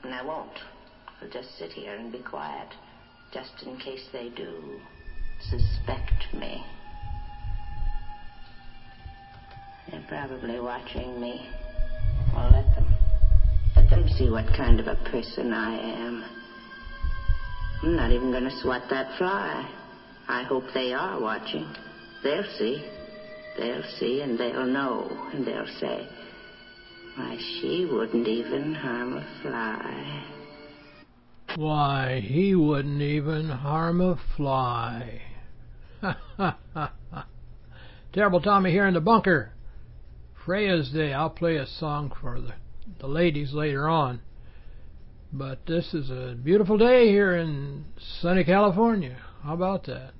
And I won't. I'll just sit here and be quiet, just in case they do suspect me. They're probably watching me. Well, let them. Let them see what kind of a person I am. I'm not even going to swat that fly. I hope they are watching. They'll see. They'll see and they'll know. And they'll say, why, she wouldn't even harm a fly. Why, he wouldn't even harm a fly. Terrible Tommy here in the bunker. Freya's Day. I'll play a song for the ladies later on. But this is a beautiful day here in sunny California. How about that?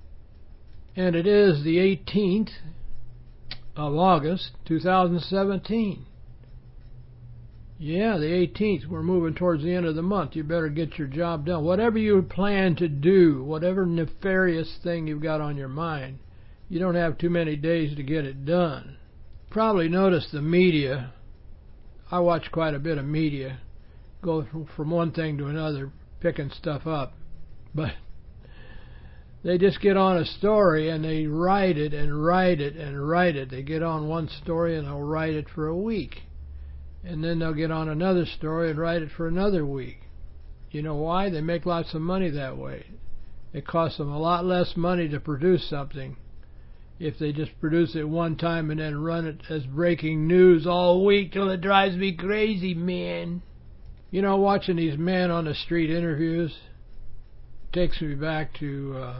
And it is the 18th of August, 2017. Yeah, the 18th. We're moving towards the end of the month. You better get your job done. Whatever you plan to do, whatever nefarious thing you've got on your mind, you don't have too many days to get it done. Probably noticed the media. I watch quite a bit of media. Go from one thing to another, picking stuff up. But they just get on a story and they write it and write it and write it. They get on one story and they'll write it for a week. And then they'll get on another story and write it for another week. You know why? They make lots of money that way. It costs them a lot less money to produce something if they just produce it one time and then run it as breaking news all week till it drives me crazy, man. You know, watching these men on the street interviews takes me back to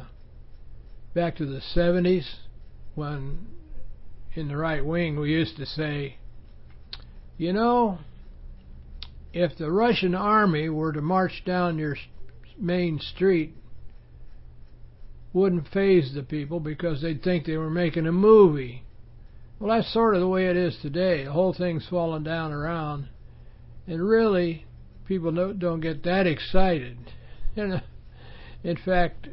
the 70s when in the right wing we used to say, you know, if the Russian army were to march down your main street, wouldn't faze the people because they'd think they were making a movie. Well, that's sort of the way it is today. The whole thing's falling down around. And really, people don't get that excited. In fact,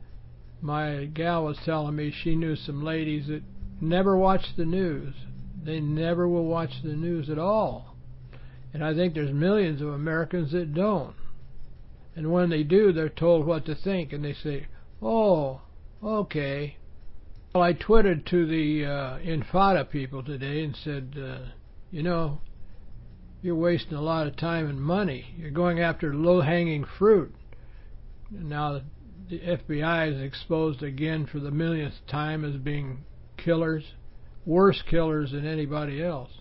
my gal was telling me she knew some ladies that never watch the news. They never will watch the news at all. And I think there's millions of Americans that don't. And when they do, they're told what to think. And they say, oh, okay. Well, I twittered to the Infada people today and said, you know, you're wasting a lot of time and money. You're going after low-hanging fruit. And now the FBI is exposed again for the millionth time as being killers. Worse killers than anybody else.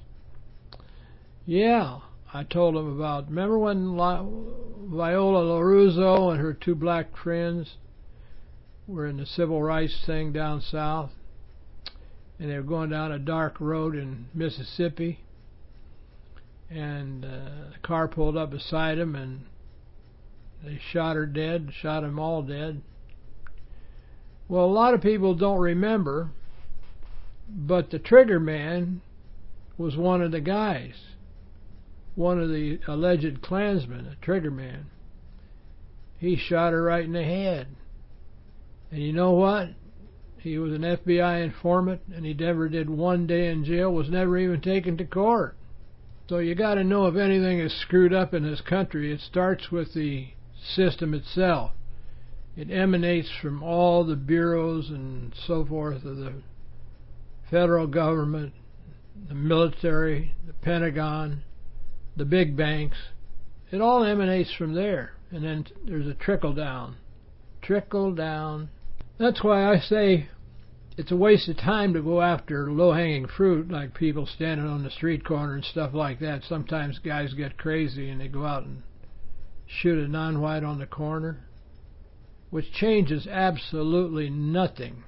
Yeah, I told them about, remember when Viola LaRusso and her two black friends were in the civil rights thing down south, and they were going down a dark road in Mississippi, and the car pulled up beside them, and they shot her dead, shot them all dead. Well, a lot of people don't remember, but the trigger man was one of the guys, one of the alleged Klansmen, a trigger man. He shot her right in the head. And you know what? He was an FBI informant, and he never did one day in jail, was never even taken to court. So you got to know if anything is screwed up in this country, it starts with the system itself. It emanates from all the bureaus and so forth of the federal government, the military, the Pentagon, the big banks. It all emanates from there. And then there's a trickle down. Trickle down. That's why I say it's a waste of time to go after low-hanging fruit, like people standing on the street corner and stuff like that. Sometimes guys get crazy and they go out and shoot a non-white on the corner, which changes absolutely nothing.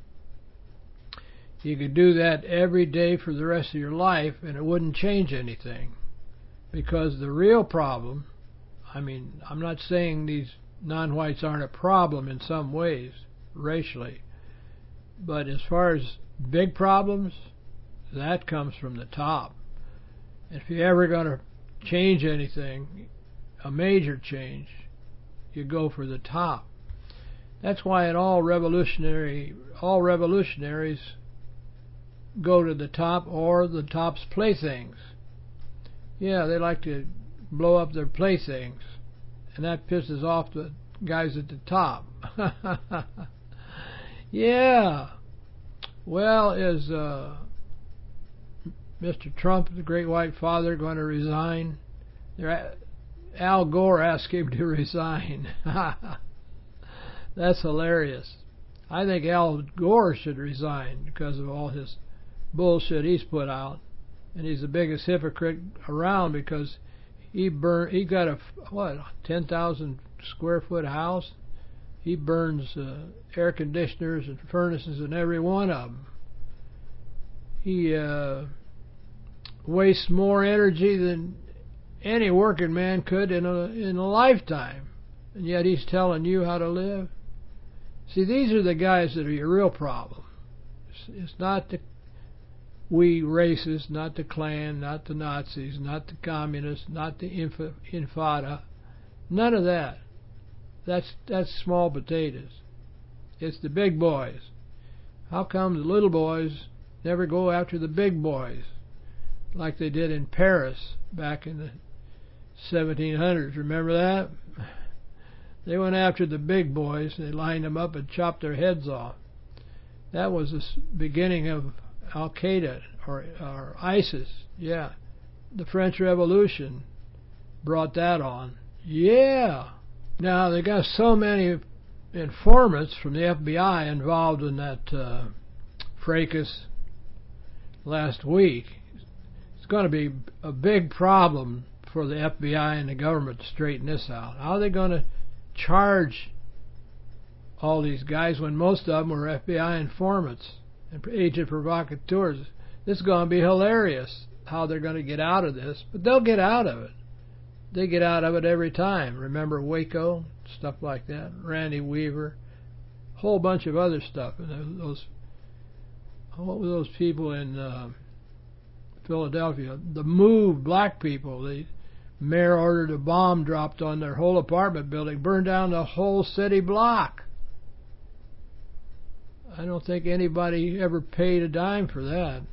You could do that every day for the rest of your life and it wouldn't change anything. Because the real problem, I mean, I'm not saying these non-whites aren't a problem in some ways, racially, but as far as big problems, that comes from the top. If you're ever going to change anything, a major change, you go for the top. That's why in all revolutionaries go to the top or the top's playthings. Yeah, they like to blow up their playthings, and that pisses off the guys at the top. Yeah. Well, is Mr. Trump, the great white father, going to resign? Al Gore asked him to resign. That's hilarious. I think Al Gore should resign because of all his bullshit he's put out, and he's the biggest hypocrite around because he got a 10,000 square foot house. He burns air conditioners and furnaces in every one of them. He wastes more energy than any working man could in a lifetime, and yet he's telling you how to live. See, these are the guys that are your real problem. It's not the racists, not the Klan, not the Nazis, not the communists, not the Intifada. None of that. That's small potatoes. It's the big boys. How come the little boys never go after the big boys like they did in Paris back in the 1700s? Remember that? They went after the big boys. They lined them up and chopped their heads off. That was the beginning of Al-Qaeda or ISIS. Yeah. The French Revolution brought that on. Yeah. Now, they got so many informants from the FBI involved in that fracas last week. It's going to be a big problem for the FBI and the government to straighten this out. How are they going to charge all these guys when most of them were FBI informants and agent provocateurs? This is going to be hilarious how they're going to get out of this, but they'll get out of it. They get out of it every time. Remember Waco, stuff like that, Randy Weaver, a whole bunch of other stuff. And what were those people in Philadelphia? The MOVE black people. The mayor ordered a bomb dropped on their whole apartment building, burned down the whole city block. I don't think anybody ever paid a dime for that.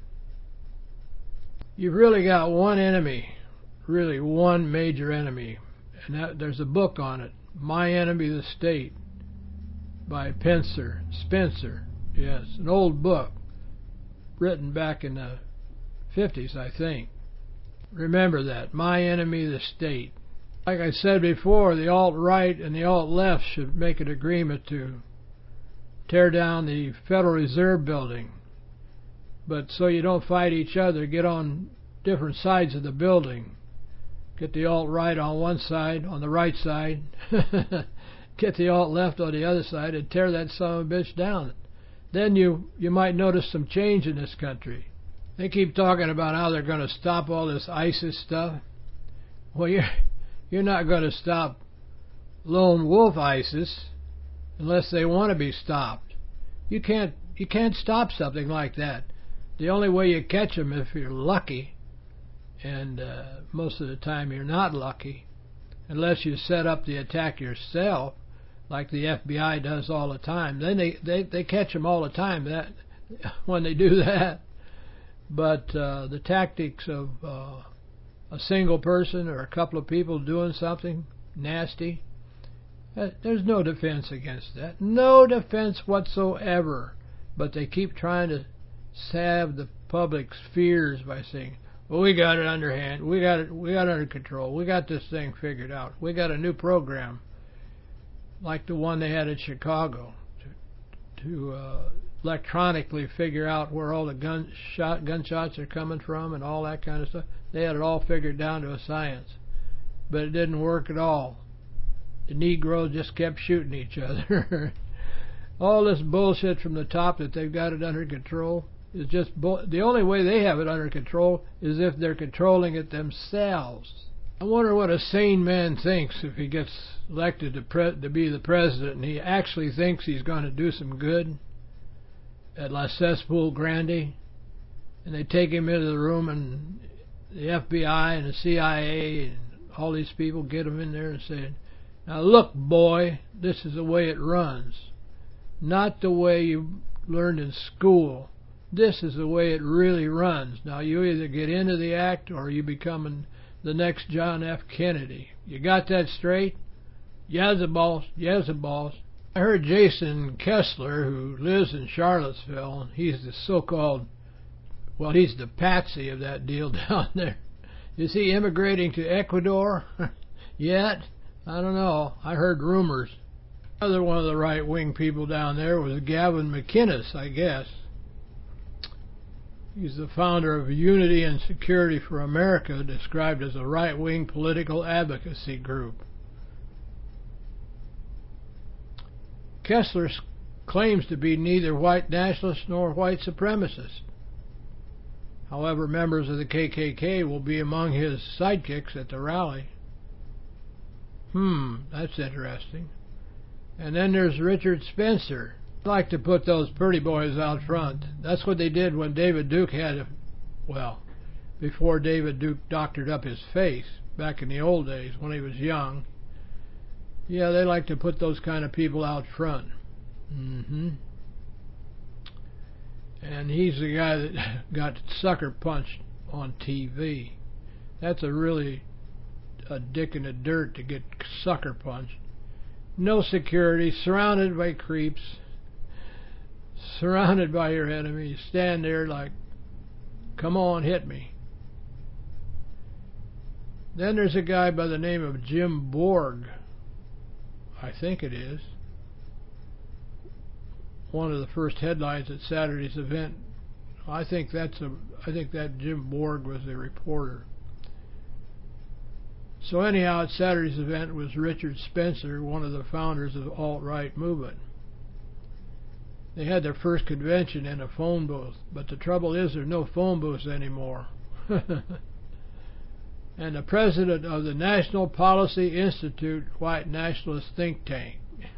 You've really got one enemy, really one major enemy, and there's a book on it, My Enemy the State, by Spencer. Yes, an old book written back in the 50s, I think. Remember that, My Enemy the State. Like I said before, the alt-right and the alt-left should make an agreement to tear down the Federal Reserve building. But so you don't fight each other, get on different sides of the building. Get the alt-right on one side, on the right side. Get the alt-left on the other side and tear that son of a bitch down. Then you might notice some change in this country. They keep talking about how they're going to stop all this ISIS stuff. Well, you're not going to stop lone wolf ISIS unless they want to be stopped. You can't stop something like that. The only way you catch them if you're lucky, and most of the time you're not lucky, unless you set up the attack yourself, like the FBI does all the time. Then they catch them all the time when they do that. But the tactics of a single person or a couple of people doing something nasty, there's no defense against that. No defense whatsoever. But they keep trying to salve the public's fears by saying, well, we got it underhand. We got it under control. We got this thing figured out. We got a new program like the one they had in Chicago to electronically figure out where all the gunshots are coming from and all that kind of stuff. They had it all figured down to a science. But it didn't work at all. The Negroes just kept shooting each other. All this bullshit from the top that they've got it under control is just the only way they have it under control is if they're controlling it themselves. I wonder what a sane man thinks if he gets elected to be the president and he actually thinks he's going to do some good at La Cesspool Grande, and they take him into the room and the FBI and the CIA and all these people get him in there and say, now look, boy, this is the way it runs. Not the way you learned in school. This is the way it really runs. Now you either get into the act or you become the next John F. Kennedy. You got that straight? Yes, boss. Yes, boss. I heard Jason Kessler, who lives in Charlottesville, he's the so-called, well, he's the patsy of that deal down there. Is he immigrating to Ecuador yet? I don't know. I heard rumors. Another one of the right-wing people down there was Gavin McInnes, I guess. He's the founder of Unity and Security for America, described as a right-wing political advocacy group. Kessler claims to be neither white nationalist nor white supremacist. However, members of the KKK will be among his sidekicks at the rally. That's interesting. And then there's Richard Spencer. I like to put those pretty boys out front. That's what they did when David Duke before David Duke doctored up his face back in the old days when he was young. Yeah, they like to put those kind of people out front. And he's the guy that got sucker punched on TV. That's a dick in the dirt to get sucker punched. No security, surrounded by creeps, surrounded by your enemies. Stand there like, come on, hit me. Then there's a guy by the name of Jim Borg. I think it is. One of the first headlines at Saturday's event. I think that Jim Borg was the reporter. So anyhow, at Saturday's event was Richard Spencer, one of the founders of the alt-right movement. They had their first convention in a phone booth, but the trouble is there's no phone booths anymore. And the president of the National Policy Institute, white nationalist think tank.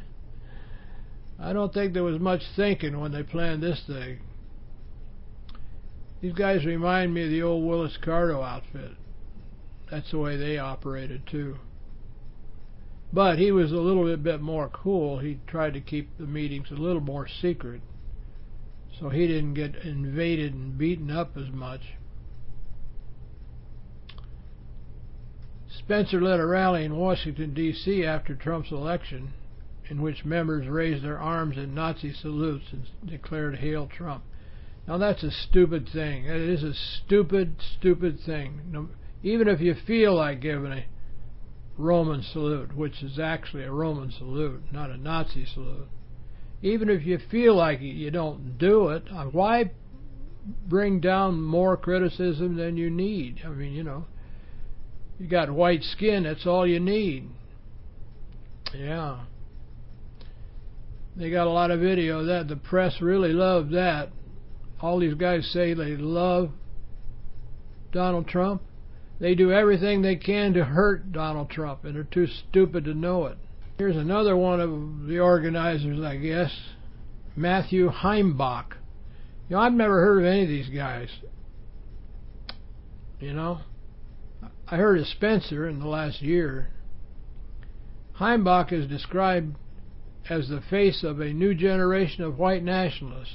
I don't think there was much thinking when they planned this thing. These guys remind me of the old Willis Carto outfit. That's the way they operated too. But he was a little bit more cool. He tried to keep the meetings a little more secret, so he didn't get invaded and beaten up as much. Spencer led a rally in Washington, D.C. after Trump's election, in which members raised their arms in Nazi salutes and declared "Hail Trump." Now that's a stupid thing. It is a stupid, stupid thing. Even if you feel like giving a Roman salute, which is actually a Roman salute, not a Nazi salute. Even if you feel like it, you don't do it. Why bring down more criticism than you need? I mean, you got white skin, that's all you need. Yeah. They got a lot of video of that. The press really loved that. All these guys say they love Donald Trump. They do everything they can to hurt Donald Trump, and they're too stupid to know it. Here's another one of the organizers, I guess, Matthew Heimbach. I've never heard of any of these guys. I heard of Spencer in the last year. Heimbach is described as the face of a new generation of white nationalists.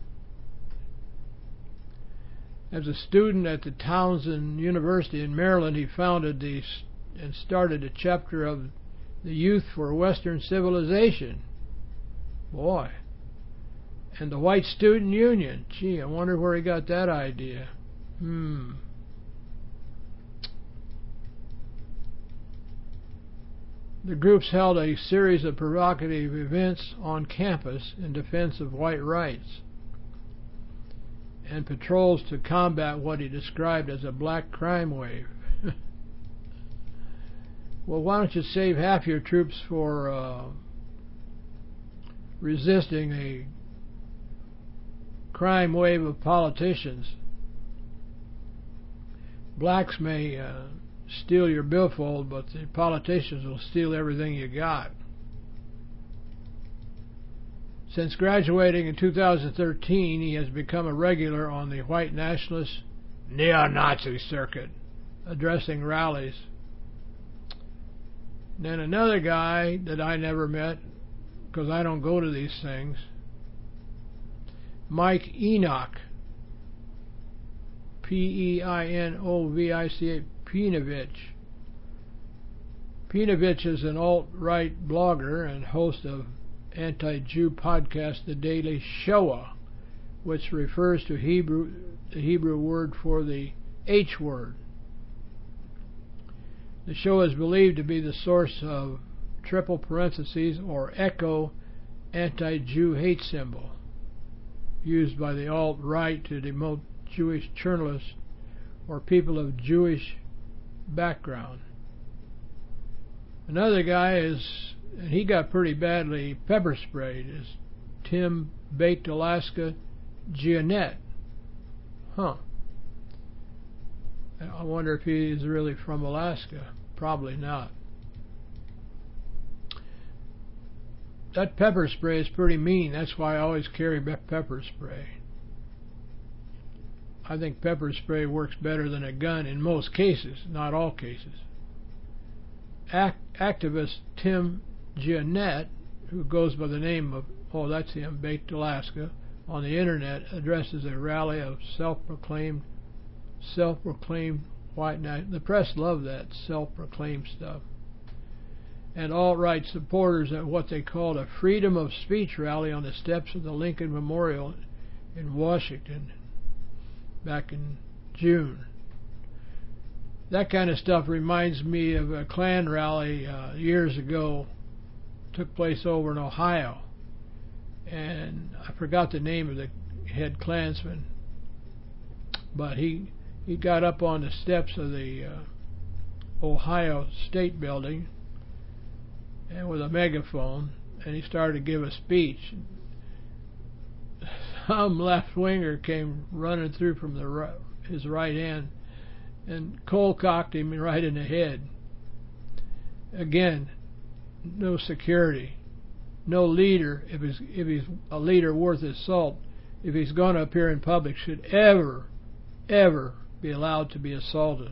As a student at the Townsend University in Maryland, he founded and started a chapter of the Youth for Western Civilization. Boy. And the White Student Union. Gee, I wonder where he got that idea. The groups held a series of provocative events on campus in defense of white rights and patrols to combat what he described as a black crime wave. Well, why don't you save half your troops for resisting a crime wave of politicians? Blacks may steal your billfold, but the politicians will steal everything you got. Since graduating in 2013, he has become a regular on the white nationalist neo-Nazi circuit, addressing rallies. Then another guy that I never met, because I don't go to these things, Mike Enoch, P-E-I-N-O-V-I-C-H, Pinovich. Pinovich is an alt-right blogger and host of anti-Jew podcast The Daily Shoah, which refers to the Hebrew word for the H word. The show is believed to be the source of triple parentheses or echo anti-Jew hate symbol used by the alt-right to demote Jewish journalists or people of Jewish background. Another guy is, and he got pretty badly pepper sprayed, is Tim Baked Alaska Giannett. I wonder if he's really from Alaska. Probably not. That pepper spray is pretty mean. That's why I always carry pepper spray. I think pepper spray works better than a gun in most cases, not all cases. Activist Tim Giannett, who goes by the name of, that's him, Baked Alaska, on the internet, addresses a rally of self-proclaimed white nationalists. The press love that self-proclaimed stuff. And alt-right supporters at what they called a freedom of speech rally on the steps of the Lincoln Memorial in Washington back in June. That kind of stuff reminds me of a Klan rally years ago. Took place over in Ohio. And I forgot the name of the head Klansman. But he got up on the steps of the Ohio State Building and with a megaphone, and he started to give a speech. Some left-winger came running through from his right hand and cold-cocked him right in the head. Again, no security, no leader, if he's a leader worth his salt, if he's going to appear in public, should ever be allowed to be assaulted.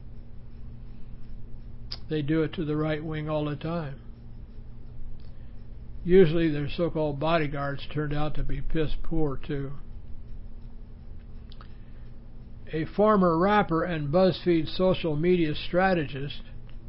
They do it to the right wing all the time. Usually their so-called bodyguards turned out to be piss poor too. A former rapper and BuzzFeed social media strategist,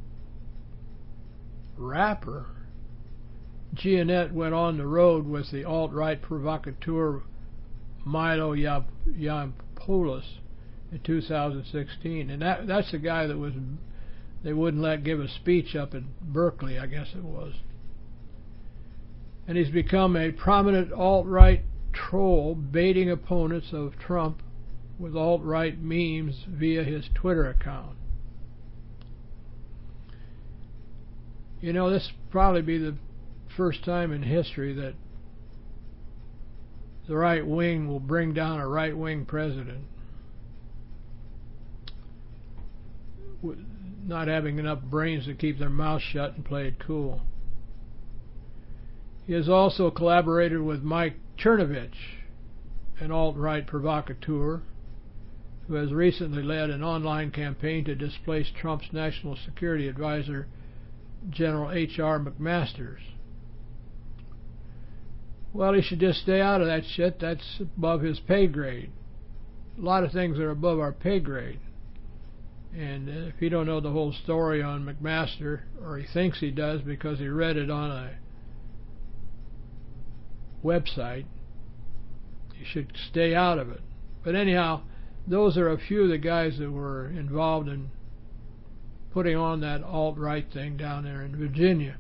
Giannett went on the road with the alt-right provocateur Milo Yiannopoulos in 2016, and that's the guy that they wouldn't let give a speech up in Berkeley, I guess it was. And he's become a prominent alt-right troll, baiting opponents of Trump with alt-right memes via his Twitter account. You know, this will probably be the first time in history that the right wing will bring down a right-wing president, not having enough brains to keep their mouth shut and play it cool. He has also collaborated with Mike Chernovich, an alt-right provocateur, who has recently led an online campaign to displace Trump's National Security Advisor, General H.R. McMaster's. Well, he should just stay out of that shit. That's above his pay grade. A lot of things are above our pay grade. And if you don't know the whole story on McMaster, or he thinks he does because he read it on a website, you should stay out of it. But anyhow, those are a few of the guys that were involved in putting on that alt-right thing down there in Virginia.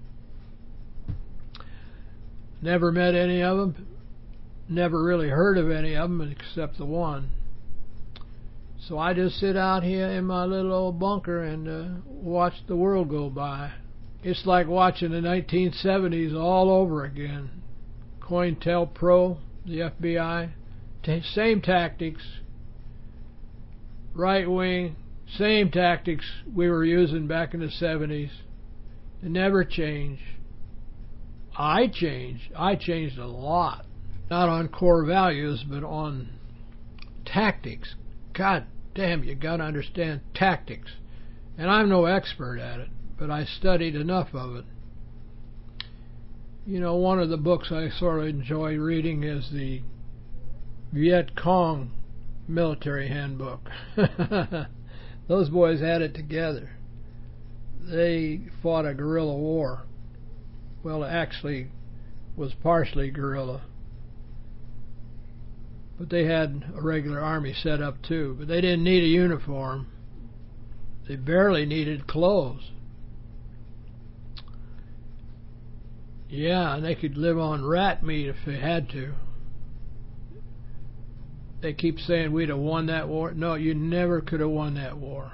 Never met any of them, never really heard of any of them except the one. So I just sit out here in my little old bunker and watch the world go by. It's like watching the 1970s all over again. COINTELPRO, the FBI, same tactics, right wing, same tactics we were using back in the 70s. They never change. I changed. I changed a lot. Not on core values, but on tactics. God damn, you got to understand tactics. And I'm no expert at it, but I studied enough of it. You know, one of the books I sort of enjoy reading is the Viet Cong military handbook. Those boys had it together. They fought a guerrilla war. Well, it actually was partially guerrilla. But they had a regular army set up too. But they didn't need a uniform. They barely needed clothes. Yeah, and they could live on rat meat if they had to. They keep saying we'd have won that war. No, you never could have won that war.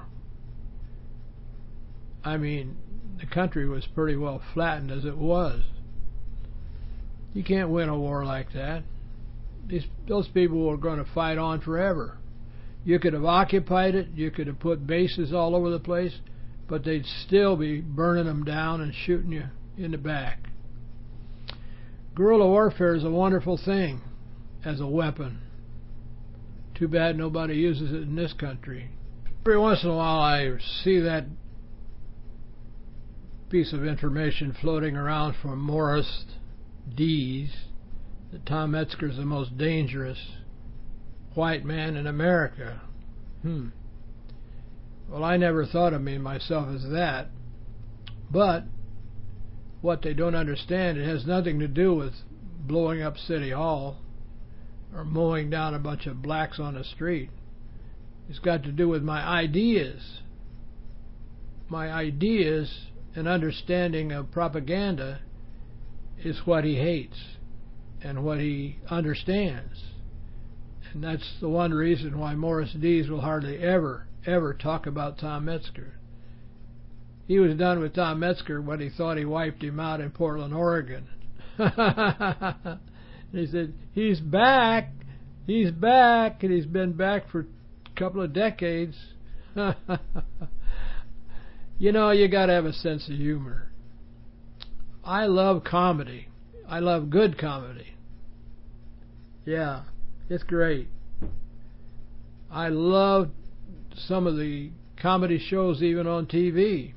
I mean, the country was pretty well flattened as it was. You can't win a war like that. Those people were going to fight on forever. You could have occupied it, you could have put bases all over the place, but they'd still be burning them down and shooting you in the back. Guerrilla warfare is a wonderful thing as a weapon. Too bad nobody uses it in this country. Every once in a while I see that piece of information floating around from Morris Dees that Tom Metzger is the most dangerous white man in America. Well, I never thought of myself as that. But what they don't understand, it has nothing to do with blowing up City Hall or mowing down a bunch of blacks on the street. It's got to do with my ideas. My ideas and understanding of propaganda is what he hates and what he understands. And that's the one reason why Morris Dees will hardly ever talk about Tom Metzger. He was done with Tom Metzger when he thought he wiped him out in Portland, Oregon. He said, he's back, and he's been back for a couple of decades. You know, you got to have a sense of humor. I love comedy. I love good comedy. Yeah, it's great. I love some of the comedy shows even on TV.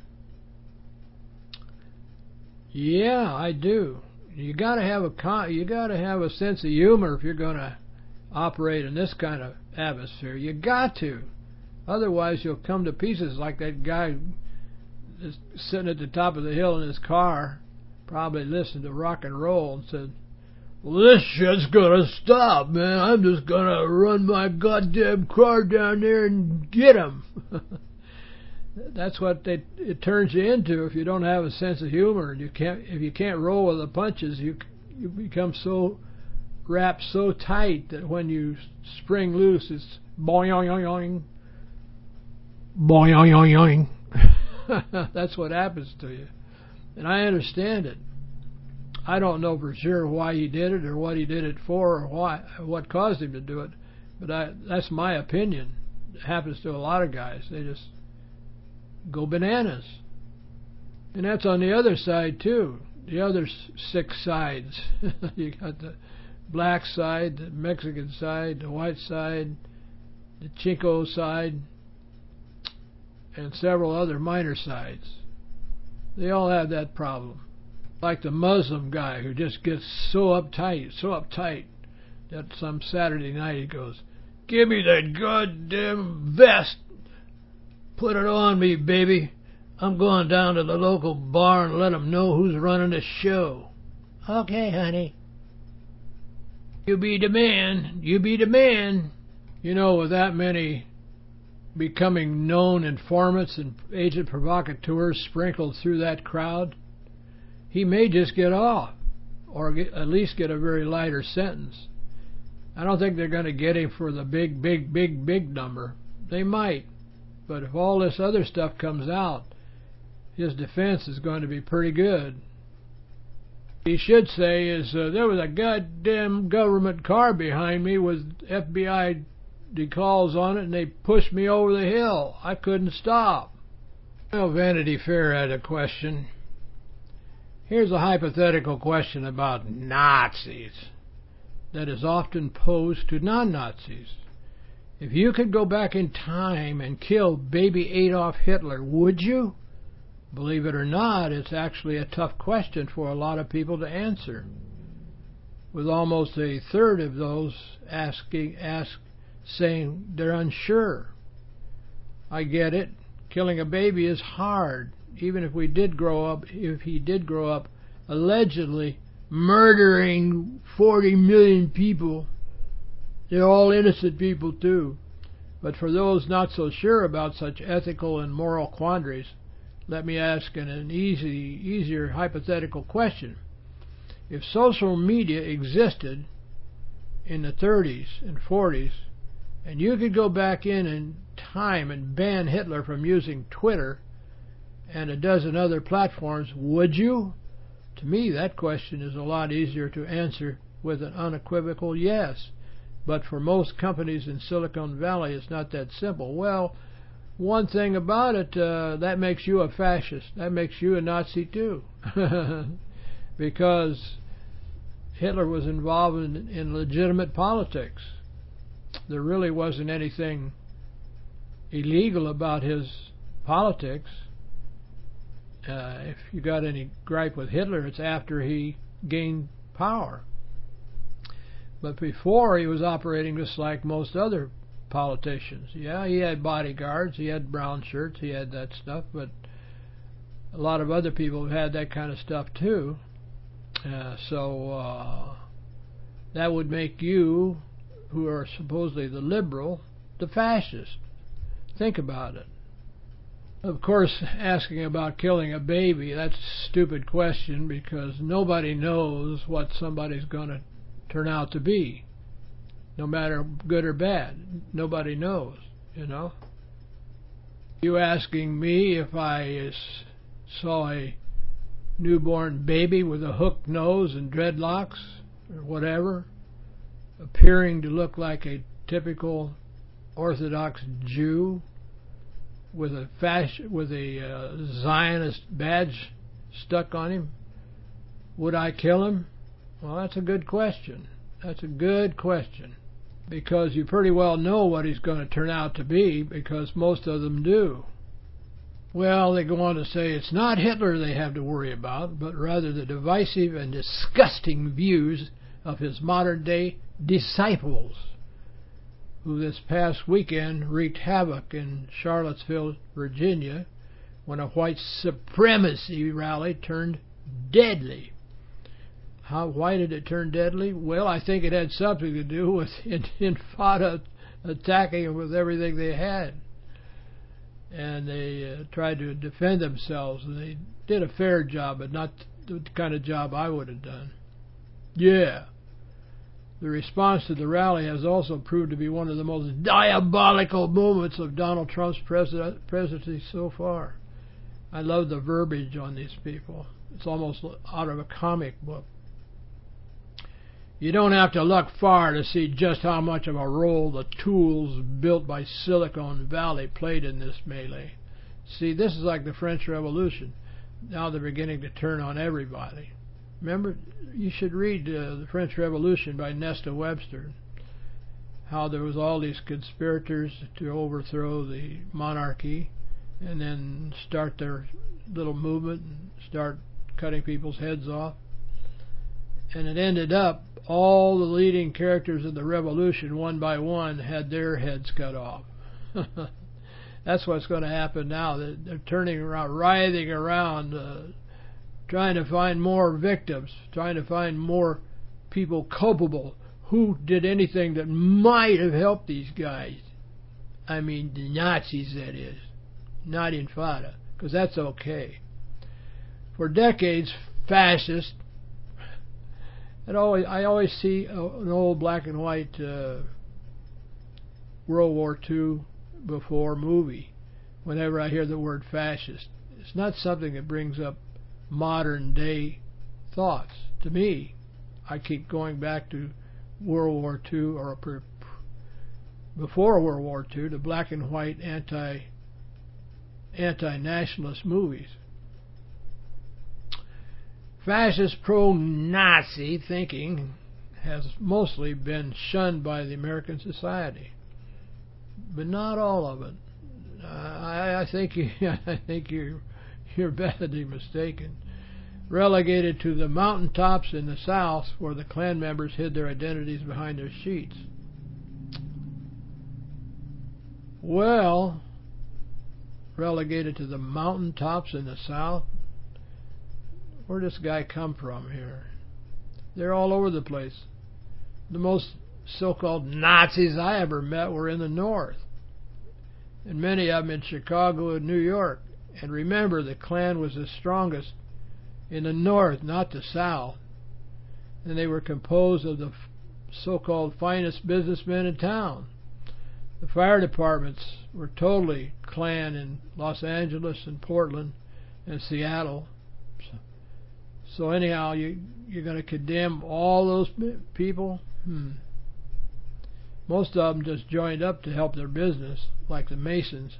Yeah, I do. You got to have a sense of humor if you're going to operate in this kind of atmosphere. You got to. Otherwise, you'll come to pieces like that guy is sitting at the top of the hill in his car, probably listening to rock and roll, and said, "Well, this shit's gonna stop, man. I'm just gonna run my goddamn car down there and get him." That's what it turns you into if you don't have a sense of humor. If you can't roll with the punches, you become so wrapped so tight that when you spring loose, it's boing, boing, boing. That's what happens to you. And I understand it. I don't know for sure why he did it or what he did it for or what caused him to do it, but that's my opinion. It happens to a lot of guys. They just go bananas. And that's on the other side too. The other 6 sides. You got the black side, the Mexican side, the white side, the Chinko side, and several other minor sides. They all have that problem. Like the Muslim guy who just gets so uptight that some Saturday night he goes, "Give me that goddamn vest. Put it on me, baby. I'm going down to the local bar and let them know who's running the show." "Okay, honey." You be the man. You be the man. You know, with that many becoming known informants and agent provocateurs sprinkled through that crowd, he may just get off, or at least get a very lighter sentence. I don't think they're going to get him for the big number. They might, but if all this other stuff comes out, his defense is going to be pretty good. He should say is, there was a goddamn government car behind me with FBI decals on it, and they pushed me over the hill. I couldn't stop. Well, Vanity Fair had a question. Here's a hypothetical question about Nazis that is often posed to non-Nazis. If you could go back in time and kill baby Adolf Hitler, would you? Believe it or not, it's actually a tough question for a lot of people to answer, with almost a third of those saying they're unsure. I get it. Killing a baby is hard. Even if he did grow up allegedly murdering 40 million people, they're all innocent people too. But for those not so sure about such ethical and moral quandaries, let me ask an easier hypothetical question. If social media existed in the 30s and 40s, and you could go back in time and ban Hitler from using Twitter and a dozen other platforms, would you? To me, that question is a lot easier to answer with an unequivocal yes. But for most companies in Silicon Valley, it's not that simple. Well, one thing about it, that makes you a fascist. That makes you a Nazi too. Because Hitler was involved in legitimate politics. There really wasn't anything illegal about his politics. If you got any gripe with Hitler, it's after he gained power. But before, he was operating just like most other politicians. Yeah, he had bodyguards, he had brown shirts, he had that stuff, but a lot of other people have had that kind of stuff too. So that would make you, who are supposedly the liberal, the fascist. Think about it. Of course, asking about killing a baby, that's a stupid question because nobody knows what somebody's going to turn out to be. No matter good or bad. Nobody knows, you know. You asking me if I saw a newborn baby with a hooked nose and dreadlocks or whatever, appearing to look like a typical Orthodox Jew with a Zionist badge stuck on him, would I kill him? Well, that's a good question. That's a good question. Because you pretty well know what he's going to turn out to be, because most of them do. Well, they go on to say it's not Hitler they have to worry about, but rather the divisive and disgusting views of his modern-day disciples, who this past weekend wreaked havoc in Charlottesville, Virginia, when a white supremacy rally turned deadly. Why did it turn deadly? Well, I think it had something to do with Intifada attacking them with everything they had. And they tried to defend themselves, and they did a fair job, but not the kind of job I would have done. Yeah. The response to the rally has also proved to be one of the most diabolical moments of Donald Trump's presidency so far. I love the verbiage on these people. It's almost out of a comic book. You don't have to look far to see just how much of a role the tools built by Silicon Valley played in this melee. See, this is like the French Revolution. Now they're beginning to turn on everybody. Remember, you should read the French Revolution by Nesta Webster. How there was all these conspirators to overthrow the monarchy and then start their little movement and start cutting people's heads off. And it ended up all the leading characters of the revolution, one by one, had their heads cut off. That's what's going to happen now. They're turning around, writhing around, trying to find more victims, trying to find more people culpable. Who did anything that might have helped these guys? I mean, the Nazis, that is. Not Intifada, because that's okay. For decades, fascists, I always see an old black and white World War II before movie whenever I hear the word fascist. It's not something that brings up modern day thoughts. To me, I keep going back to World War II or before World War II, the black and white anti-nationalist movies. Fascist pro-Nazi thinking has mostly been shunned by the American society, but not all of it. I think you're badly mistaken. Relegated to the mountaintops in the South, where the Klan members hid their identities behind their sheets. Well, relegated to the mountaintops in the South? Where'd this guy come from here? They're all over the place. The most so-called Nazis I ever met were in the North, and many of them in Chicago and New York. And remember, the Klan was the strongest in the North, not the South. And they were composed of the so-called finest businessmen in town. The fire departments were totally Klan in Los Angeles and Portland and Seattle. So anyhow, you're going to condemn all those people? Most of them just joined up to help their business, like the Masons.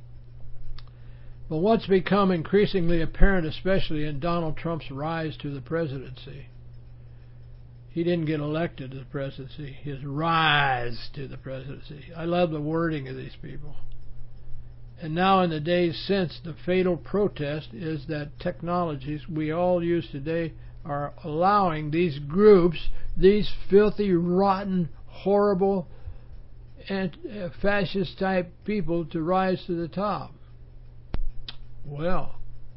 But what's become increasingly apparent, especially in Donald Trump's rise to the presidency, he didn't get elected to the presidency, his rise to the presidency. I love the wording of these people. And now in the days since, the fatal protest is that technologies we all use today are allowing these groups, these filthy, rotten, horrible, and fascist-type people to rise to the top. Well,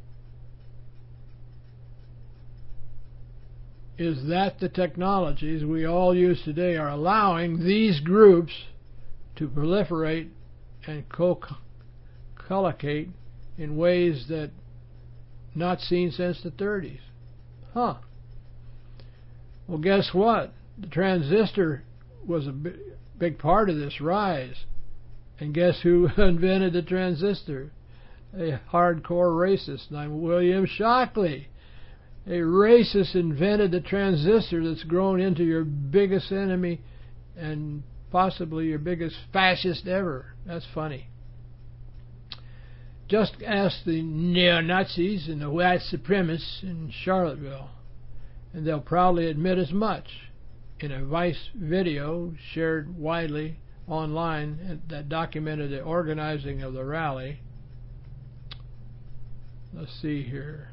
is that the technologies we all use today are allowing these groups to proliferate and collocate in ways that not seen since the 30s? Well, guess what? The transistor was a big part of this rise. And guess who invented the transistor? A hardcore racist named William Shockley. A racist invented the transistor that's grown into your biggest enemy and possibly your biggest fascist ever. That's funny. Just ask the neo-Nazis and the white supremacists in Charlottesville, and they'll proudly admit as much. In a Vice video shared widely online that documented the organizing of the rally. Let's see here.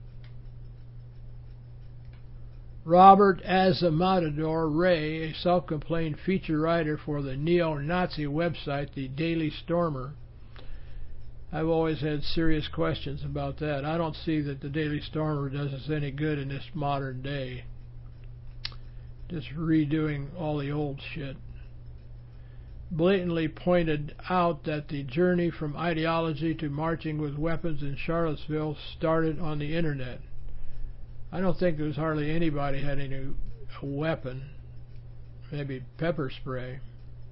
Robert Azamador Ray, a self-proclaimed feature writer for the neo-Nazi website, the Daily Stormer. I've always had serious questions about that. I don't see that the Daily Stormer does us any good in this modern day. Just redoing all the old shit. Blatantly pointed out that the journey from ideology to marching with weapons in Charlottesville started on the internet. I don't think there was hardly anybody had a weapon. Maybe pepper spray.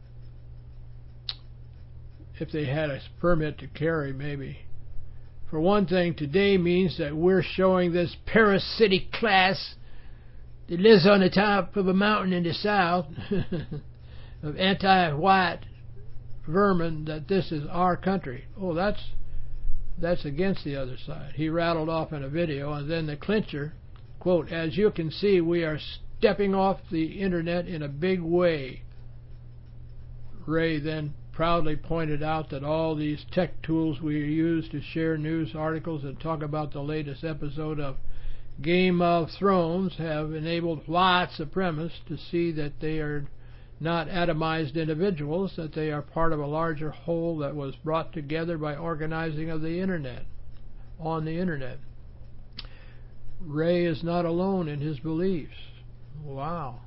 If they had a permit to carry, maybe. For one thing, today means that we're showing this parasitic class that lives on the top of a mountain in the South of anti-white vermin that this is our country. Oh, that's against the other side. He rattled off in a video, and then the clincher, quote, "As you can see, we are stepping off the internet in a big way." Ray then proudly pointed out that all these tech tools we use to share news articles and talk about the latest episode of Game of Thrones have enabled white supremacists to see that they are not atomized individuals, that they are part of a larger whole that was brought together by organizing of the internet, on the internet. Ray is not alone in his beliefs. Wow.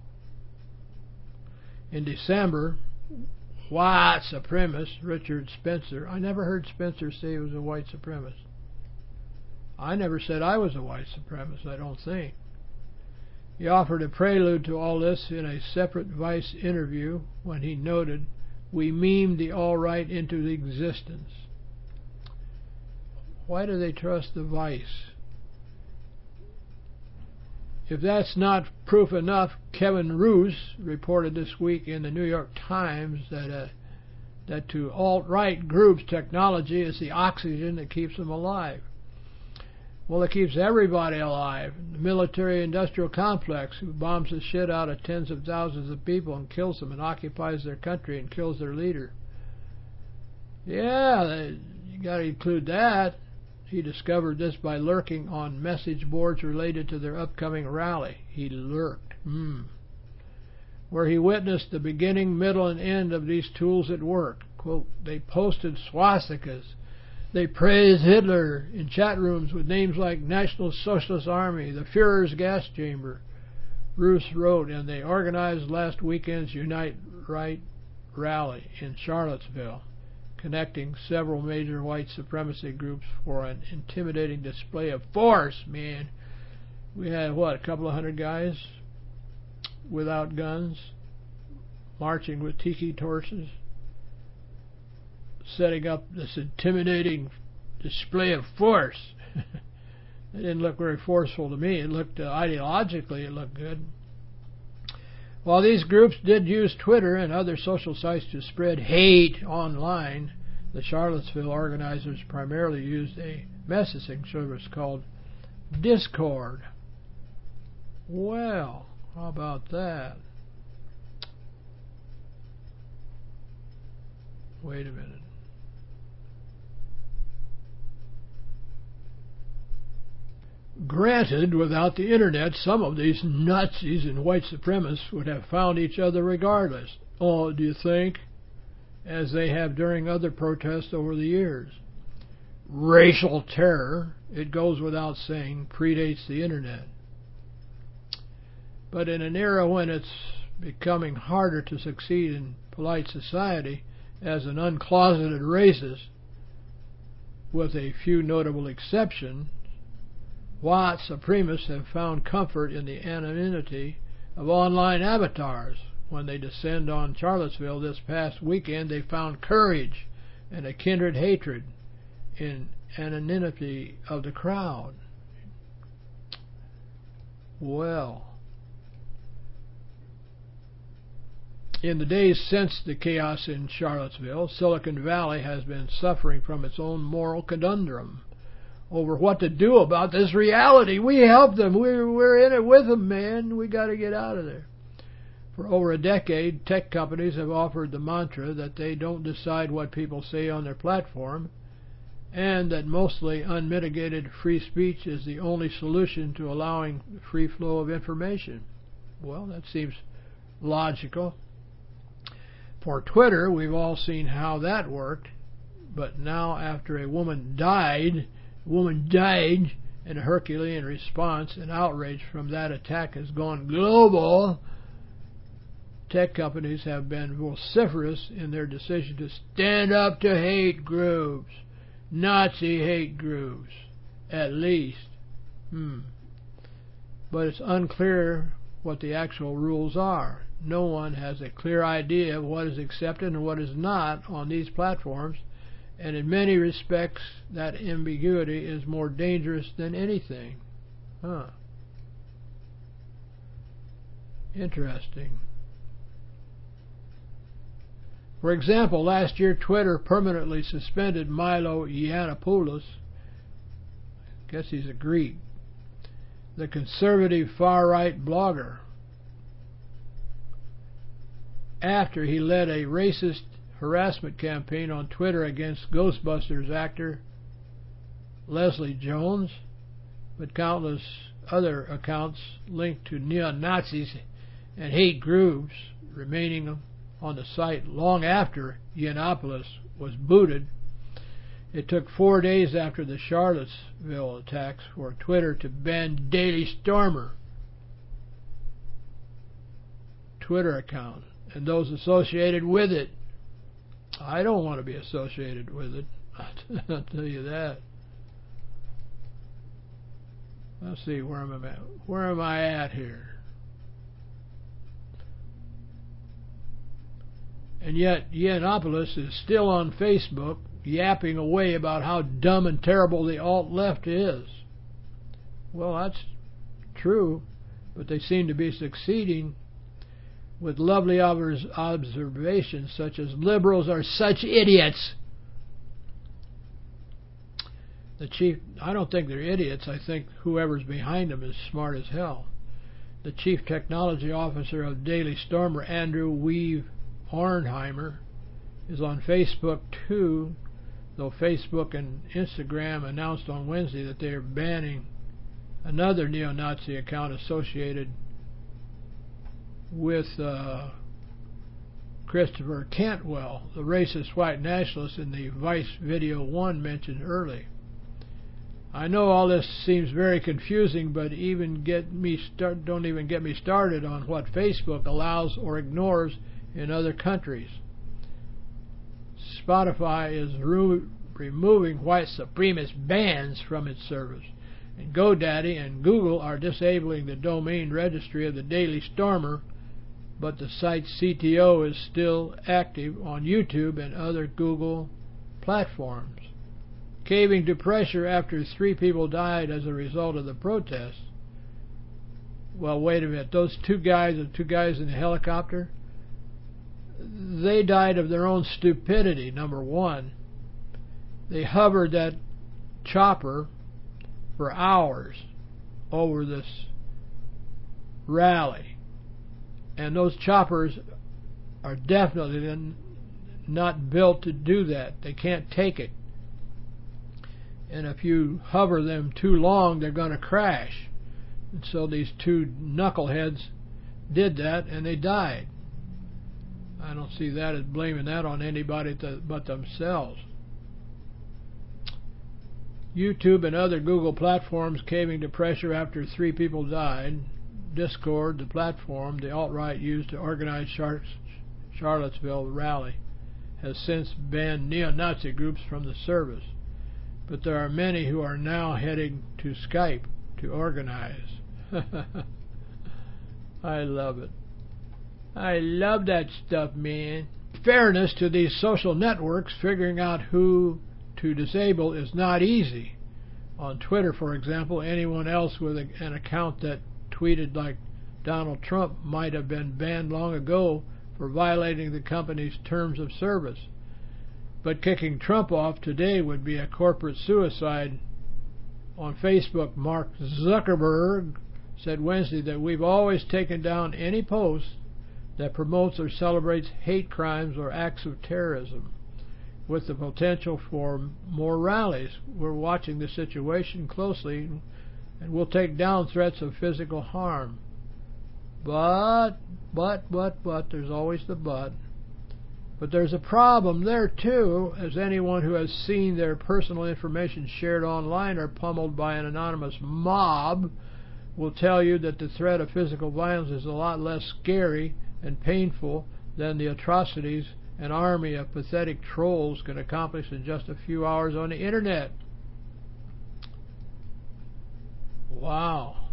In December, white supremacist Richard Spencer, I never heard Spencer say he was a white supremacist. I never said I was a white supremacist, I don't think. He offered a prelude to all this in a separate Vice interview when he noted, "We memed the alt-right into existence." Why do they trust the Vice? If that's not proof enough, Kevin Roose reported this week in the New York Times that to alt-right groups, technology is the oxygen that keeps them alive. Well, it keeps everybody alive. The military-industrial complex, who bombs the shit out of tens of thousands of people and kills them and occupies their country and kills their leader. Yeah, you got to include that. He discovered this by lurking on message boards related to their upcoming rally. He lurked. Where he witnessed the beginning, middle, and end of these tools at work. Quote, "They posted swastikas They praise Hitler in chat rooms with names like National Socialist Army, the Führer's gas chamber, Roos wrote, and they organized last weekend's Unite Right rally in Charlottesville, connecting several major white supremacy groups for an intimidating display of force. Man, we had, a couple of hundred guys without guns, marching with tiki torches, setting up this intimidating display of force. It didn't look very forceful to me. It looked, ideologically, it looked good. While these groups did use Twitter and other social sites to spread hate online, the Charlottesville organizers primarily used a messaging service called Discord. Well, how about that? Wait a minute. Granted, without the internet, some of these Nazis and white supremacists would have found each other regardless. Oh, do you think? As they have during other protests over the years. Racial terror, it goes without saying, predates the internet. But in an era when it's becoming harder to succeed in polite society as an uncloseted racist, with a few notable exceptions, white supremacists have found comfort in the anonymity of online avatars. When they descend on Charlottesville this past weekend, they found courage and a kindred hatred in anonymity of the crowd. Well, in the days since the chaos in Charlottesville, Silicon Valley has been suffering from its own moral conundrum over what to do about this reality. We help them. We're in it with them, man. We got to get out of there. For over a decade, tech companies have offered the mantra that they don't decide what people say on their platform, and that mostly unmitigated free speech is the only solution to allowing free flow of information. Well, that seems logical. For Twitter, we've all seen how that worked, but now after a woman died in a Herculean response, and outrage from that attack has gone global. Tech companies have been vociferous in their decision to stand up to hate groups, Nazi hate groups, at least. But it's unclear what the actual rules are. No one has a clear idea of what is accepted and what is not on these platforms, and in many respects that ambiguity is more dangerous than anything. Interesting. For example, last year Twitter permanently suspended Milo Yiannopoulos, I guess he's a Greek, the conservative far-right blogger, after he led a racist harassment campaign on Twitter against Ghostbusters actor Leslie Jones, but countless other accounts linked to neo-Nazis and hate groups remaining on the site long after Yiannopoulos was booted. It took 4 days after the Charlottesville attacks for Twitter to ban Daily Stormer Twitter account and those associated with it. I don't want to be associated with it. I'll tell you that. Let's see, where am I at? Where am I at here? And yet Yiannopoulos is still on Facebook yapping away about how dumb and terrible the alt-left is. Well, that's true, but they seem to be succeeding with lovely observations such as liberals are such idiots. I don't think they're idiots. I think whoever's behind them is smart as hell. The chief technology officer of Daily Stormer, Andrew Weave Arnheimer, is on Facebook too, though Facebook and Instagram announced on Wednesday that they are banning another neo-Nazi account associated with Christopher Cantwell, the racist white nationalist in the Vice Video 1 mentioned earlier. I know all this seems very confusing, but don't even get me started on what Facebook allows or ignores in other countries. Spotify is removing white supremacist bans from its service, and GoDaddy and Google are disabling the domain registry of the Daily Stormer, but the site's CTO is still active on YouTube and other Google platforms. Caving to pressure after 3 people died as a result of the protests. Well, wait a minute. Those two guys in the helicopter, they died of their own stupidity, number one. They hovered that chopper for hours over this rally. And those choppers are definitely not built to do that. They can't take it. And if you hover them too long, they're going to crash. And so these two knuckleheads did that, and they died. I don't see that as blaming that on anybody but themselves. YouTube and other Google platforms caving to pressure after 3 people died. Discord, the platform the alt-right used to organize Charlottesville rally, has since banned neo-Nazi groups from the service. But there are many who are now heading to Skype to organize. I love it. I love that stuff, man. Fairness to these social networks, figuring out who to disable is not easy. On Twitter, for example, anyone else with an account that tweeted like Donald Trump might have been banned long ago for violating the company's terms of service. But kicking Trump off today would be a corporate suicide. On Facebook, Mark Zuckerberg said Wednesday that we've always taken down any post that promotes or celebrates hate crimes or acts of terrorism, with the potential for more rallies. We're watching the situation closely and we'll take down threats of physical harm. But, there's always the but. But there's a problem there too, as anyone who has seen their personal information shared online or pummeled by an anonymous mob will tell you that the threat of physical violence is a lot less scary and painful than the atrocities an army of pathetic trolls can accomplish in just a few hours on the internet. Wow,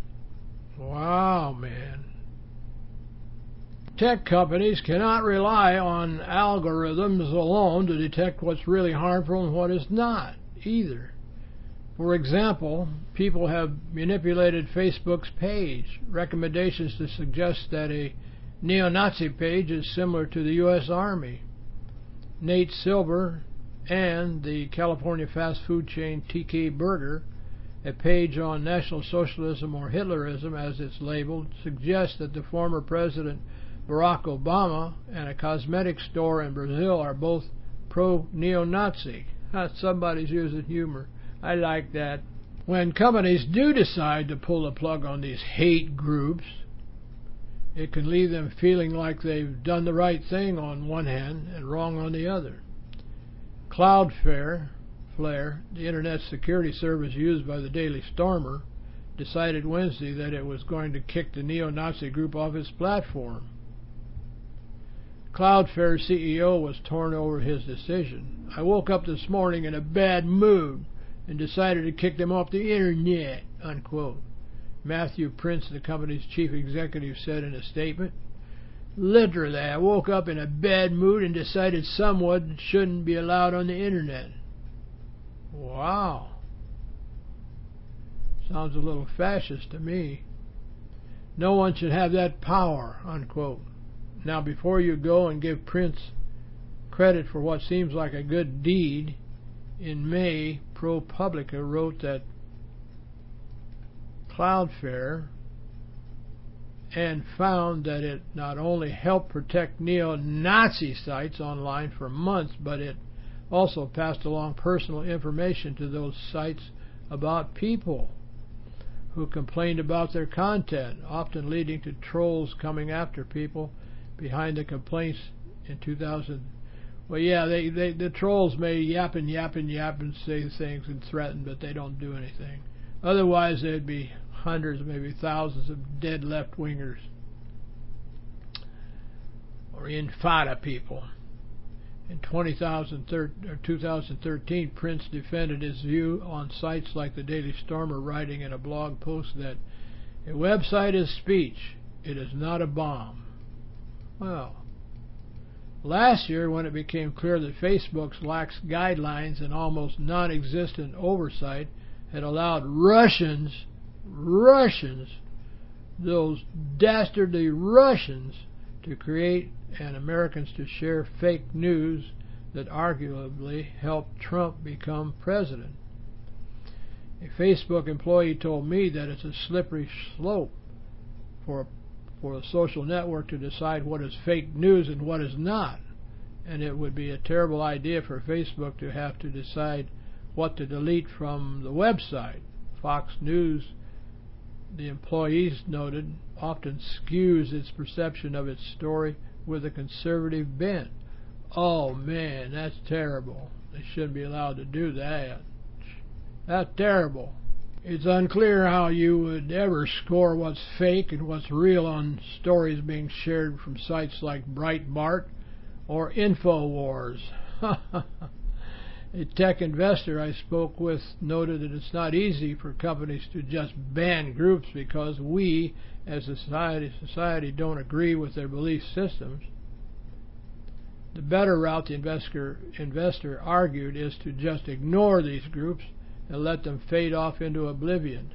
man. Tech companies cannot rely on algorithms alone to detect what's really harmful and what is not, either. For example, people have manipulated Facebook's page. Recommendations to suggest that a neo-Nazi page is similar to the U.S. Army. Nate Silver and the California fast food chain TK Burger, a page on National Socialism or Hitlerism as it's labeled, suggests that the former President Barack Obama and a cosmetic store in Brazil are both pro-neo-Nazi. Somebody's using humor. I like that. When companies do decide to pull the plug on these hate groups, it can leave them feeling like they've done the right thing on one hand and wrong on the other. Cloudflare, the internet security service used by the Daily Stormer, decided Wednesday that it was going to kick the neo-Nazi group off its platform. Cloudflare CEO was torn over his decision. I woke up this morning in a bad mood and decided to kick them off the internet, unquote. Matthew Prince, the company's chief executive, said in a statement, literally, I woke up in a bad mood and decided someone shouldn't be allowed on the internet. Wow. Sounds a little fascist to me. No one should have that power, unquote. Now, before you go and give Prince credit for what seems like a good deed, in May, ProPublica wrote that Cloudflare and found that it not only helped protect neo-Nazi sites online for months, but it also passed along personal information to those sites about people who complained about their content, often leading to trolls coming after people behind the complaints in 2000. Well, yeah, the trolls may yap and say things and threaten, but they don't do anything. Otherwise, there'd be hundreds, maybe thousands of dead left-wingers or intifada people. In 2013, Prince defended his view on sites like the Daily Stormer, writing in a blog post that a website is speech. It is not a bomb. Well, last year, when it became clear that Facebook's lax guidelines and almost non-existent oversight had allowed Russians, those dastardly Russians, to create and Americans to share fake news that arguably helped Trump become president. A Facebook employee told me that it's a slippery slope for a social network to decide what is fake news and what is not, and it would be a terrible idea for Facebook to have to decide what to delete from the website. Fox News, the employees noted, often skews its perception of its story with a conservative bent. Oh man, that's terrible. They shouldn't be allowed to do that. That's terrible. It's unclear how you would ever score what's fake and what's real on stories being shared from sites like Breitbart or InfoWars. A tech investor I spoke with noted that it's not easy for companies to just ban groups because we, as a society, don't agree with their belief systems. The better route, the investor argued, is to just ignore these groups and let them fade off into oblivion.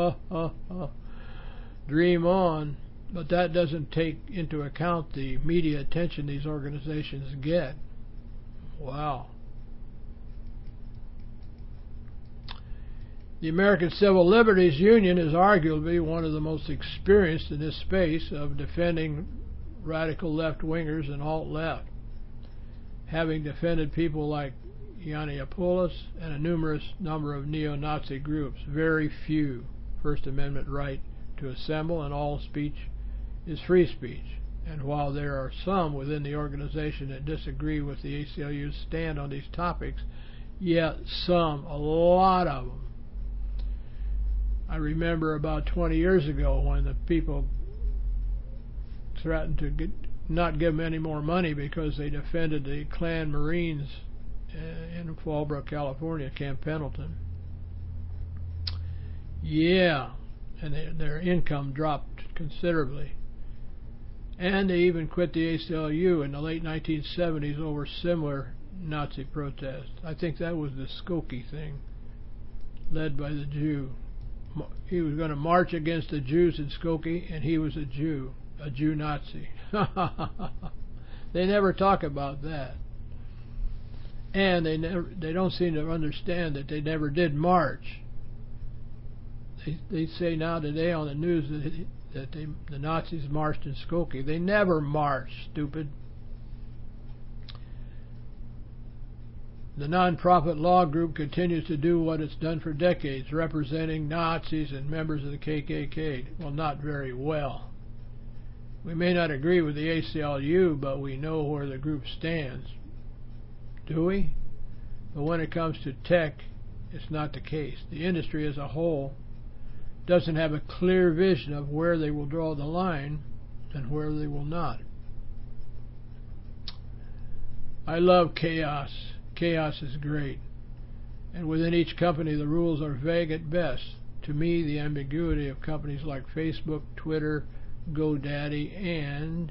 Dream on, but that doesn't take into account the media attention these organizations get. Wow. The American Civil Liberties Union is arguably one of the most experienced in this space of defending radical left-wingers and alt-left, having defended people like Yiannopoulos and a numerous number of neo-Nazi groups. Very few First Amendment right to assemble, and all speech is free speech. And while there are some within the organization that disagree with the ACLU's stand on these topics, yet some, a lot of them. I remember about 20 years ago when the people threatened to not give them any more money because they defended the Klan Marines in Fallbrook, California, Camp Pendleton. Yeah, and their income dropped considerably. And they even quit the ACLU in the late 1970s over similar Nazi protests. I think that was the Skokie thing, led by the Jew. He was going to march against the Jews in Skokie, and he was a Jew Nazi. They never talk about that. And they don't seem to understand that they never did march. They say now today on the news that the Nazis marched in Skokie. They never marched, stupid. The non-profit law group continues to do what it's done for decades, representing Nazis and members of the KKK. Well, not very well. We may not agree with the ACLU, but we know where the group stands. Do we? But when it comes to tech, it's not the case. The industry as a whole doesn't have a clear vision of where they will draw the line and where they will not. I love chaos. Chaos is great. And within each company, the rules are vague at best. To me, the ambiguity of companies like Facebook, Twitter, GoDaddy, and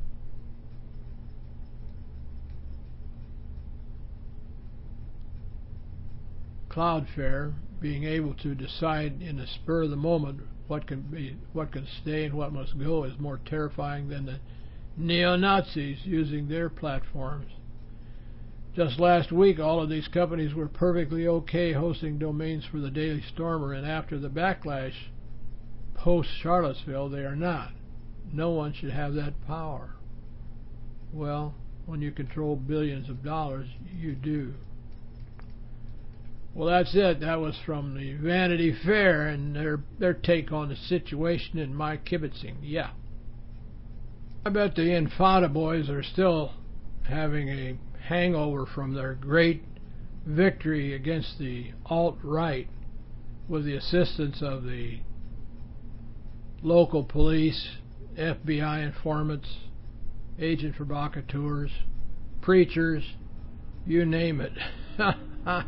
Cloudflare being able to decide in the spur of the moment what can stay and what must go is more terrifying than the neo-Nazis using their platforms. Just last week, all of these companies were perfectly okay hosting domains for the Daily Stormer, and after the backlash post-Charlottesville, they are not. No one should have that power. Well, when you control billions of dollars, you do. Well, that's it. That was from the Vanity Fair and their take on the situation in my kibitzing. Yeah. I bet the Infada boys are still having a hangover from their great victory against the alt-right with the assistance of the local police, FBI informants, agent provocateurs, preachers, you name it. I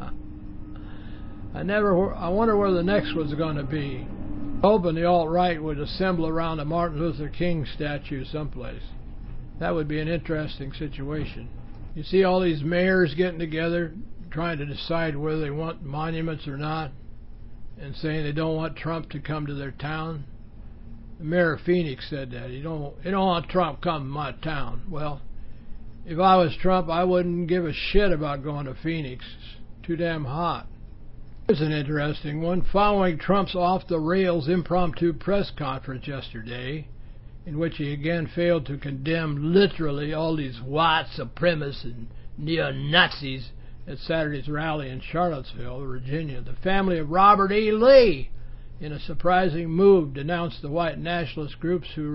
wonder where the next one's going to be. Hoping the alt-right would assemble around a Martin Luther King statue someplace. That would be an interesting situation. You see all these mayors getting together, trying to decide whether they want monuments or not, and saying they don't want Trump to come to their town. The mayor of Phoenix said that. You don't want Trump coming to my town. Well, if I was Trump, I wouldn't give a shit about going to Phoenix. It's too damn hot. Here's an interesting one. Following Trump's off-the-rails impromptu press conference yesterday, in which he again failed to condemn literally all these white supremacists and neo-Nazis at Saturday's rally in Charlottesville, Virginia, the family of Robert E. Lee, in a surprising move, denounced the white nationalist groups who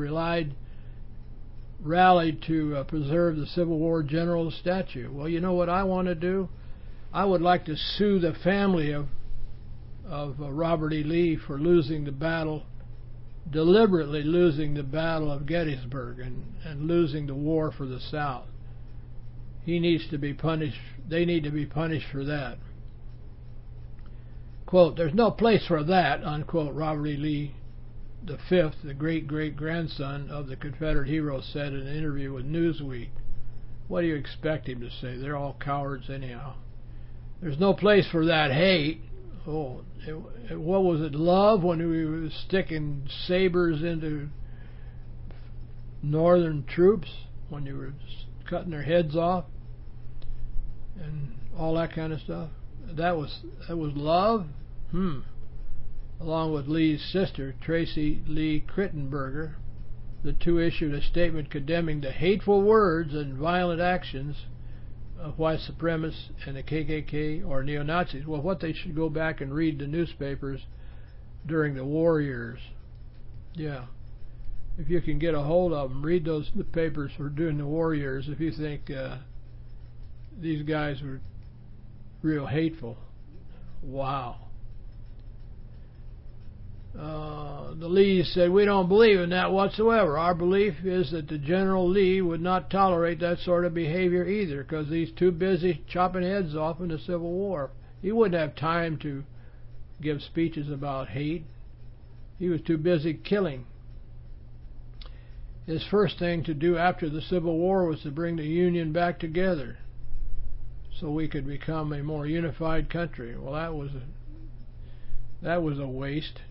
rallied to preserve the Civil War general's statue. Well, you know what I want to do? I would like to sue the family of Robert E. Lee for losing the battle, deliberately losing the Battle of Gettysburg and losing the war for the South. He needs to be punished. They need to be punished for that. Quote, "There's no place for that," unquote, Robert E. Lee the fifth, the great-great-grandson of the Confederate hero, said in an interview with Newsweek. What do you expect him to say? They're all cowards anyhow. There's no place for that hate. Oh, what was it, love, when we were sticking sabers into northern troops, when you were cutting their heads off and all that kind of stuff? That was love? Along with Lee's sister, Tracy Lee Krittenberger, the two issued a statement condemning the hateful words and violent actions of white supremacists and the KKK or neo-Nazis. Well, what they should go back and read the newspapers during the war years. Yeah. If you can get a hold of them, read those papers for during the war years if you think these guys were real hateful. Wow. The Lees said, "We don't believe in that whatsoever. Our belief is that the General Lee would not tolerate that sort of behavior either, because he's too busy chopping heads off in the Civil War. He wouldn't have time to give speeches about hate. He was too busy killing. His first thing to do after the Civil War was to bring the Union back together so we could become a more unified country." Well, that was a waste.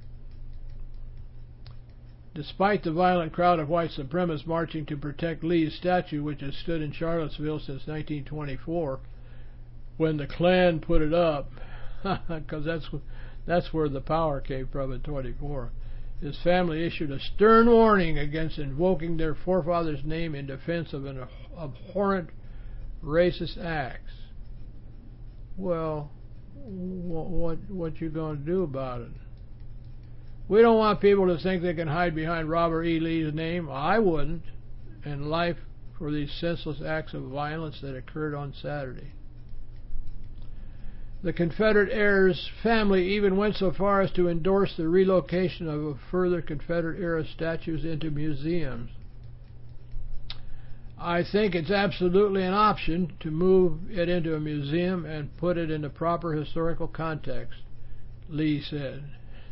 Despite the violent crowd of white supremacists marching to protect Lee's statue, which has stood in Charlottesville since 1924, when the Klan put it up, because that's where the power came from in 24, his family issued a stern warning against invoking their forefathers' name in defense of an abhorrent racist acts. Well, what you going to do about it? We don't want people to think they can hide behind Robert E. Lee's name. I wouldn't. And life for these senseless acts of violence that occurred on Saturday. The Confederate heir's family even went so far as to endorse the relocation of further Confederate-era statues into museums. I think it's absolutely an option to move it into a museum and put it in the proper historical context, Lee said.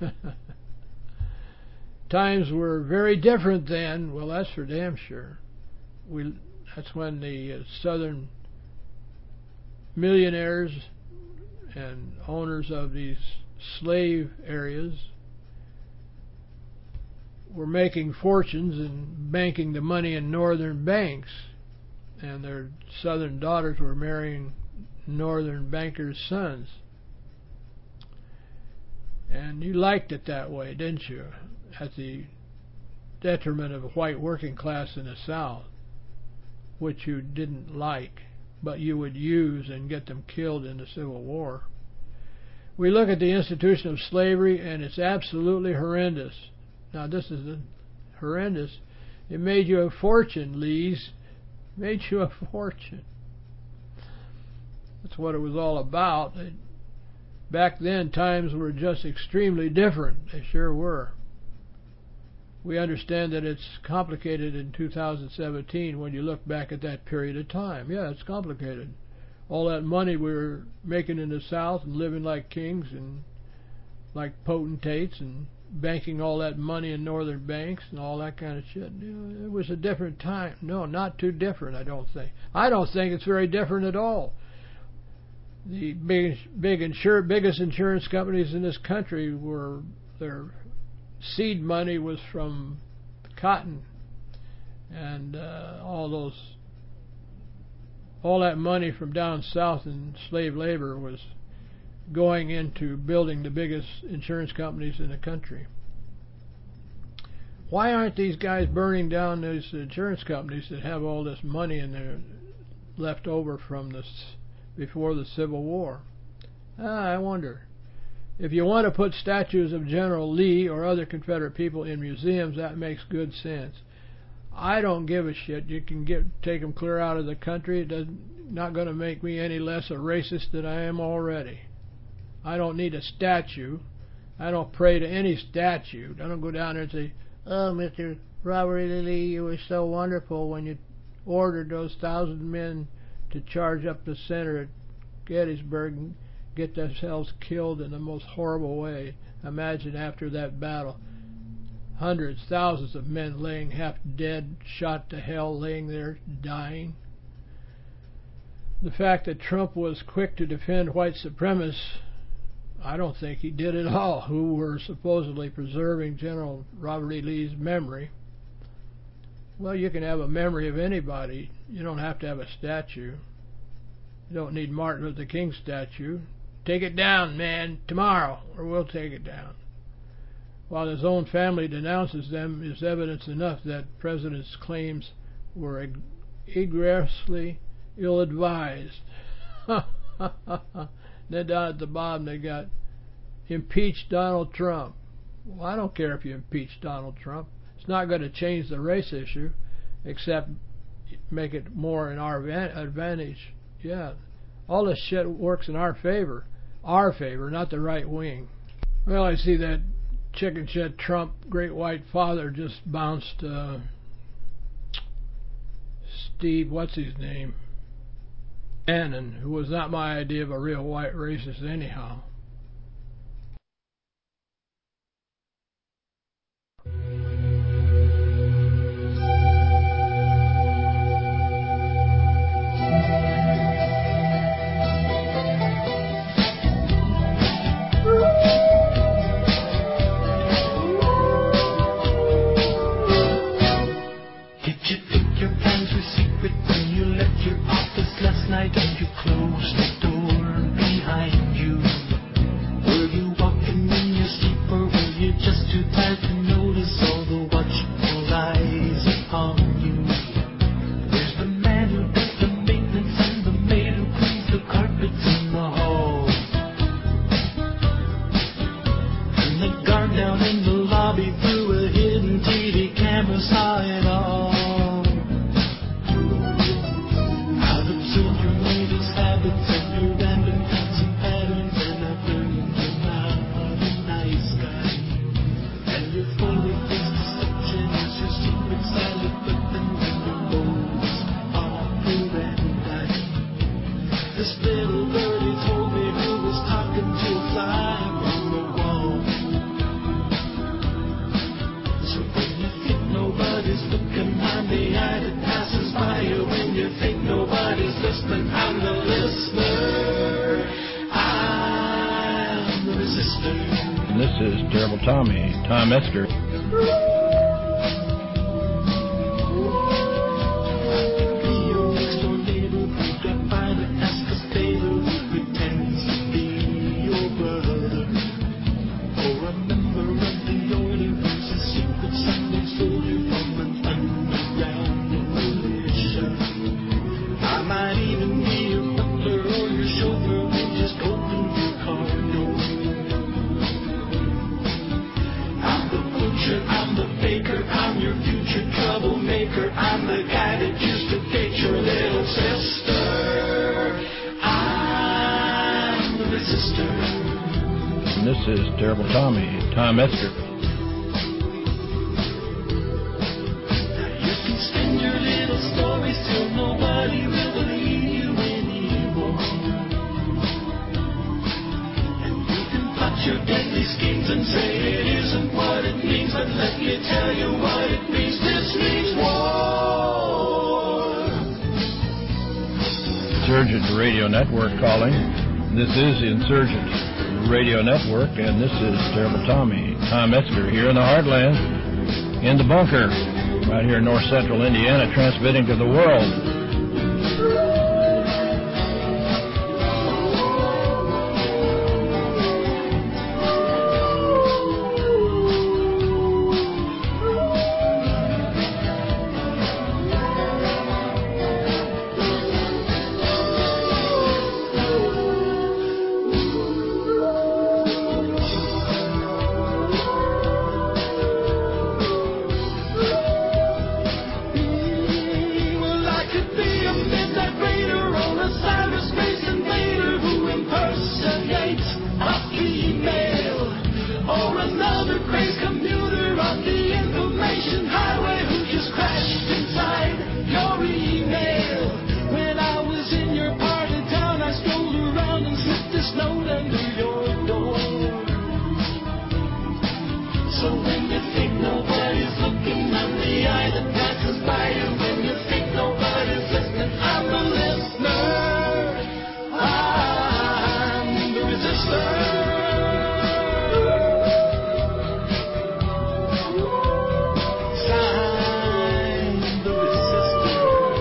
Times were very different then. Well, that's for damn sure. That's when the Southern millionaires and owners of these slave areas were making fortunes and banking the money in northern banks, and their southern daughters were marrying northern bankers' sons. And you liked it that way, didn't you? At the detriment of a white working class in the South, which you didn't like, but you would use and get them killed in the Civil War. We look at the institution of slavery, and it's absolutely horrendous. Now, this is horrendous. It made you a fortune, Lees, Made you a fortune. That's what it was all about. Back then, times were just extremely different. They sure were. We understand that it's complicated in 2017 when you look back at that period of time. Yeah, it's complicated. All that money we were making in the South and living like kings and like potentates and banking all that money in northern banks and all that kind of shit. It was a different time. No, not too different, I don't think. I don't think it's very different at all. The biggest insurance companies in this country were, their seed money was from cotton, and all that money from down south in slave labor was going into building the biggest insurance companies in the country. Why aren't these guys burning down these insurance companies that have all this money in there left over from this before the Civil War? I wonder. If you want to put statues of General Lee or other Confederate people in museums, that makes good sense. I don't give a shit. You can take them clear out of the country. It's not going to make me any less a racist than I am already. I don't need a statue. I don't pray to any statue. I don't go down there and say, "Oh, Mr. Robert E. Lee, you were so wonderful when you ordered those 1,000 men to charge up the center at Gettysburg and get themselves killed in the most horrible way. Imagine after that battle, hundreds, thousands of men laying half dead, shot to hell, laying there dying." The fact that Trump was quick to defend white supremacists, I don't think he did at all, who were supposedly preserving General Robert E. Lee's memory. Well, you can have a memory of anybody. You don't have to have a statue. You don't need Martin Luther King statue. Take it down, man, tomorrow, or we'll take it down. While his own family denounces them, is evidence enough that the president's claims were egregiously ill-advised. Then down at the bottom they got impeach Donald Trump. Well, I don't care if you impeach Donald Trump. It's not going to change the race issue, except make it more in our advantage. Yeah, all this shit works in our favor, not the right wing. Well, I see that chicken shit Trump, great white father, just bounced Steve, what's his name? Bannon, who was not my idea of a real white racist anyhow. Night and you closed the door behind you. Were you walking in your sleep, or were you just too tired to notice all the watchful eyes upon you? There's the man who does the maintenance and the maid who cleans the carpets in the hall, and the guard down in the lobby through a hidden TV camera saw it all. This is Terrible Tommy, Tom Esker. I'm the baker, I'm your future troublemaker. I'm the guy that used to date your and this is Terrible Tommy, Tom Esker. You can spin your little stories till nobody will believe you anymore. And you can plot your deadly schemes and say it isn't what it means, but let me tell you what it means. This means war. Insurgent Radio Network calling. This is Insurgent Radio Network, and this is Terrible Tommy, Tom Esker, here in the heartland, in the bunker, right here in north central Indiana, transmitting to the world.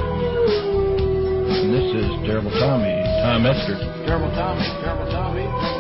Terrible Tommy, Tom Esker. Terrible Tommy, Terrible Tommy.